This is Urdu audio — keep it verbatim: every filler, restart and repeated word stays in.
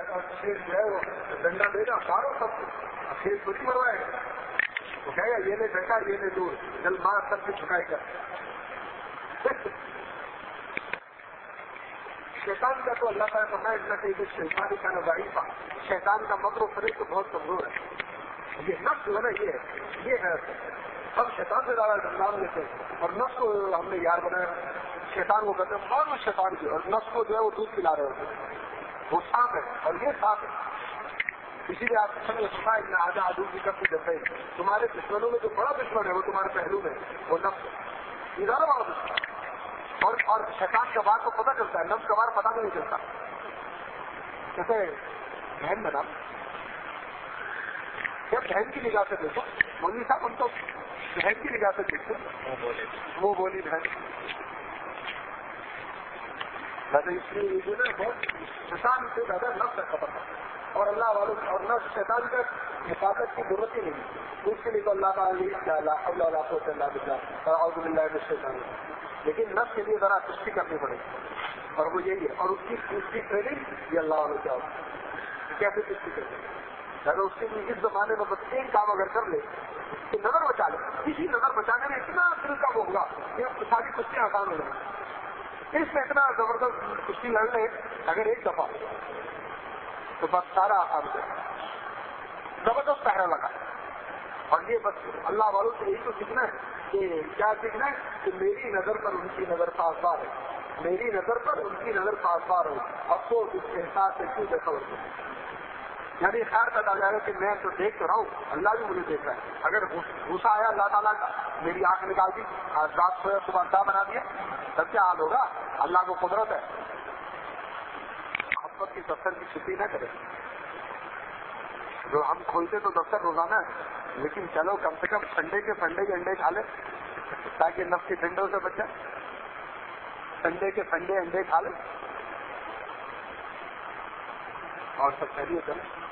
شیر جو ہے وہ ڈنڈا دے گا مارو سب کو، شیر تھوڑی مروائے گا، وہ کہے گا یہ لے ڈنڈا یہ لے دور، جل مار سب سے چھکائے گا۔ شیطان کا تو اللہ تعالیٰ فرمائے اتنا کہ یہ شیطان کا ضعیف، شیطان کا مکر و فریب تو بہت کمزور ہے۔ یہ نفس جو ہے نا یہ ہے یہ ہے ہم شیطان سے زیادہ نام لیتے ہیں اور نفس کو ہم نے یار بنایا، شیطان کو کہتے ہیں مانو شیطان کی، اور نفس کو جو ہے وہ دودھ پلا رہے ہوتے ہیں، وہ سانپ ہے اور یہ سانپ ہے۔ اسی لیے آپ سب نے سنا اتنا آدھا آدھو کی کب جب ہے تمہارے دشمنوں میں جو بڑا دشمن ہے وہ تمہارے پہلو میں وہ نفس ہے، یہ زیادہ بڑا دشمن ہے۔ اور اور شیطان کا بات کو پتہ چلتا ہے، نفس کا بار پتہ نہیں چلتا۔ کہتے بہن بنا کیا بہن کی نگاہ سے دیکھو، مولوی صاحب ہم تو بہن کی نگاہ سے دیکھتے وہ بولی بہن، اس لیے یہ جو نا بہت شیطان سے زیادہ نفس ہے خطر، اور اللہ والوں اور نفس شیطان کا حفاظت کی ضرورت ہی نہیں، اس کے لیے تو اللہ تعالیٰ اعوذ باللہ من الشیطان، لیکن نفس کے لیے ذرا کشتی کرنی پڑے گی، اور وہ یہی ہے، اور اس کی اس کی ٹریننگ یہ اللہ والوں کیا ہوگی کیسے کشتی کرتے ہیں۔ اگر اس کے لیے اس زمانے میں بس ایک کام اگر کر لے کہ نظر بچا لے، اسی نظر بچانے میں اتنا دل کا وہ ہوگا کہ ساری کشتیاں آسان ہو جائیں، اس میں اتنا زبردست کشتی لڑ لے اگر ایک دفعہ تو بس سارا آسان ہو جائے، زبردست پہرا لگا۔ اور یہ بس اللہ والوں سے یہی تو سیکھنا ہے کہ کیا سیکھنا ہے کہ میری نظر پر ان کی نظر پاسدار ہے، میری نظر پر ان کی نظر پاسدار ہو، افسوس اس احساس سے کیوں دیکھا ہوتا ہے، یعنی خیر پیدا جائے گا کہ میں تو دیکھ تو رہا ہوں، اللہ بھی مجھے دیکھ رہا ہے۔ اگر غصہ آیا اللہ تعالیٰ کا، میری آنکھ نکال دی، آج رات سویا صبح کیا بنا دیا، تب کیا حال ہوگا؟ اللہ کو قدرت ہے۔ محبت کی دفتر کی چھٹی نہ کرے، جو ہم کھولتے تو دفتر روزانہ ہے، لیکن چلو کم سے کم سنڈے کے سنڈے کے انڈے کھا لے تاکہ نفس کی ٹھنڈوں سے بچے، سنڈے کے سنڈے انڈے کھا لے اور سب خیریت ہے۔